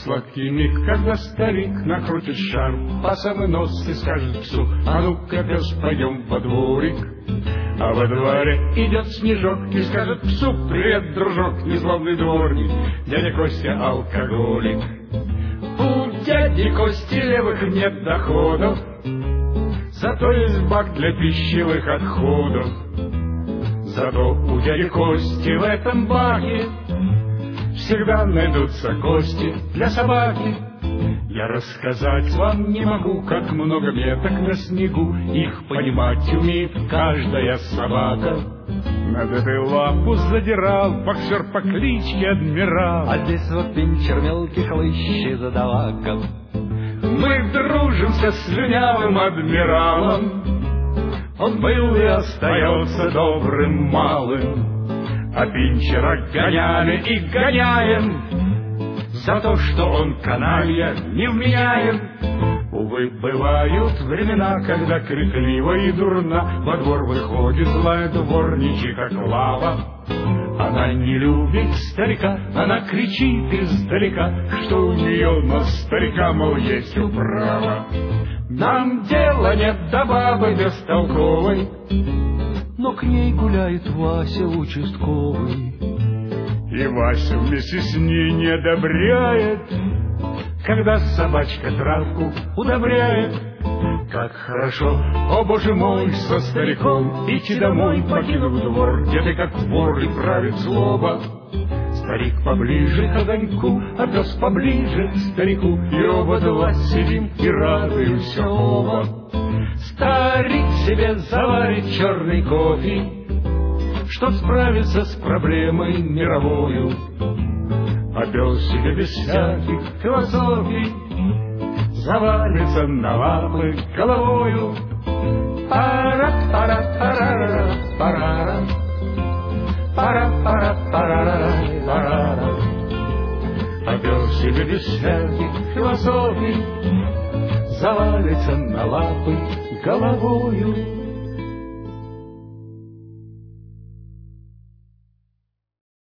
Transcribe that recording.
сладкий миг, когда старик накрутит шарф по самый нос и скажет псу: а ну-ка, пес, пойдем во дворик. А во дворе идет Снежок и скажет псу: привет, дружок, неславный дворник, дядя Костя алкоголик. У дяди Кости левых нет доходов, зато есть бак для пищевых отходов. Зато у дяди Кости в этом баке всегда найдутся кости для собаки. Я рассказать вам не могу, как много меток на снегу, их понимать умеет каждая собака. Над этой лапу задирал боксер по кличке Адмирал, а здесь вот пинчер мелкий хлыщ задаваком. Мы дружимся с слюнявым адмиралом, он был и остается добрым малым. А пинчера гоняли и гоняем за то, что он каналья невменяем. Увы, бывают времена, когда крикливо и дурна во двор выходит злая дворничиха Клава. Она не любит старика, она кричит издалека, что у нее на старика, мол, есть управа. Нам дела нет до бабы бестолковой, но к ней гуляет Вася участковый. И Вася вместе с ней не одобряет, когда собачка травку удобряет. Как хорошо, о боже мой, со стариком идти домой, покинув двор, где ты как вор и правит злоба. Старик поближе к огоньку, а пес поближе к старику, и оба два сидим и радуемся оба. Старик себе заварит черный кофе, чтоб справиться с проблемой мировою, а пес себе без всяких философий завалится на лапы головою. Пара-пара-пара-пара, пара-пара-пара-пара, а пес себе без всяких философий завалится на лапы головою.